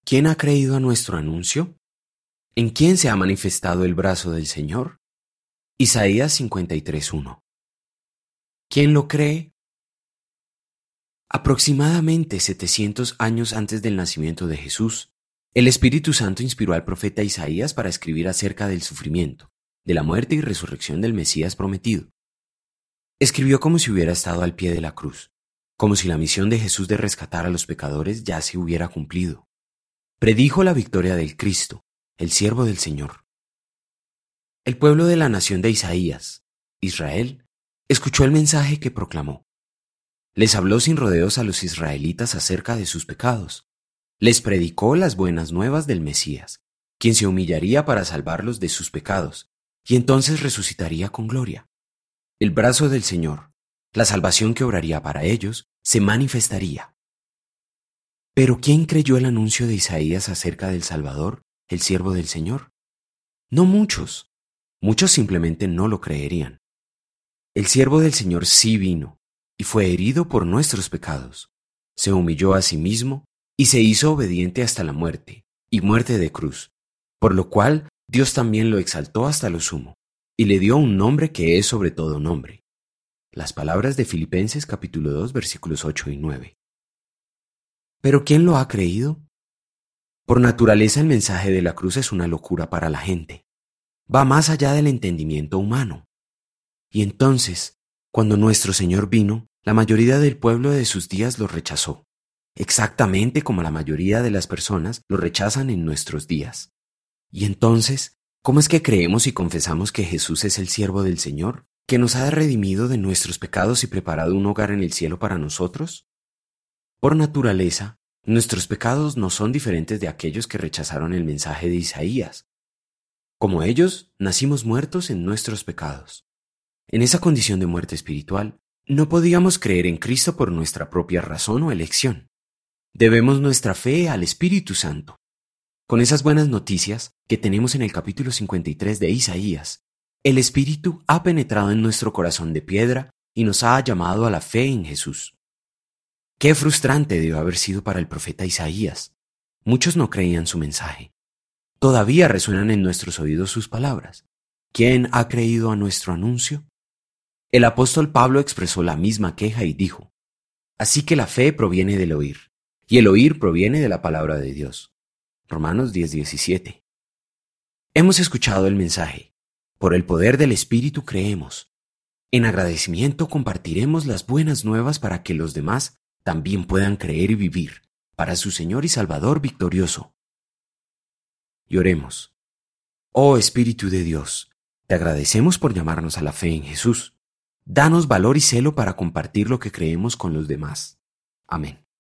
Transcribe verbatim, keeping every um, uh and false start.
¿Quién ha creído a nuestro anuncio? ¿En quién se ha manifestado el brazo del Señor? Isaías cincuenta y tres uno. ¿Quién lo cree? Aproximadamente setecientos años antes del nacimiento de Jesús, el Espíritu Santo inspiró al profeta Isaías para escribir acerca del sufrimiento, de la muerte y resurrección del Mesías prometido. Escribió como si hubiera estado al pie de la cruz, como si la misión de Jesús de rescatar a los pecadores ya se hubiera cumplido. Predijo la victoria del Cristo, el siervo del Señor. El pueblo de la nación de Isaías, Israel, escuchó el mensaje que proclamó. Les habló sin rodeos a los israelitas acerca de sus pecados. Les predicó las buenas nuevas del Mesías, quien se humillaría para salvarlos de sus pecados, y entonces resucitaría con gloria. El brazo del Señor, la salvación que obraría para ellos, se manifestaría. ¿Pero quién creyó el anuncio de Isaías acerca del Salvador, el siervo del Señor? No muchos. Muchos simplemente no lo creerían. El siervo del Señor sí vino, y fue herido por nuestros pecados. Se humilló a sí mismo, y se hizo obediente hasta la muerte, y muerte de cruz, por lo cual Dios también lo exaltó hasta lo sumo, y le dio un nombre que es sobre todo nombre. Las palabras de Filipenses capítulo dos versículos ocho y nueve. ¿Pero quién lo ha creído? Por naturaleza el mensaje de la cruz es una locura para la gente. Va más allá del entendimiento humano. Y entonces, cuando nuestro Señor vino, la mayoría del pueblo de sus días lo rechazó, exactamente como la mayoría de las personas lo rechazan en nuestros días. Y entonces, ¿cómo es que creemos y confesamos que Jesús es el siervo del Señor, que nos ha redimido de nuestros pecados y preparado un hogar en el cielo para nosotros? Por naturaleza, nuestros pecados no son diferentes de aquellos que rechazaron el mensaje de Isaías. Como ellos, nacimos muertos en nuestros pecados. En esa condición de muerte espiritual, no podíamos creer en Cristo por nuestra propia razón o elección. Debemos nuestra fe al Espíritu Santo. Con esas buenas noticias que tenemos en el capítulo cincuenta y tres de Isaías, el Espíritu ha penetrado en nuestro corazón de piedra y nos ha llamado a la fe en Jesús. Qué frustrante debió haber sido para el profeta Isaías. Muchos no creían su mensaje. Todavía resuenan en nuestros oídos sus palabras. ¿Quién ha creído a nuestro anuncio? El apóstol Pablo expresó la misma queja y dijo: Así que la fe proviene del oír, y el oír proviene de la palabra de Dios. Romanos diez diecisiete. Hemos escuchado el mensaje. Por el poder del Espíritu creemos. En agradecimiento compartiremos las buenas nuevas para que los demás también puedan creer y vivir para su Señor y Salvador victorioso. Y oremos. Oh Espíritu de Dios, te agradecemos por llamarnos a la fe en Jesús. Danos valor y celo para compartir lo que creemos con los demás. Amén.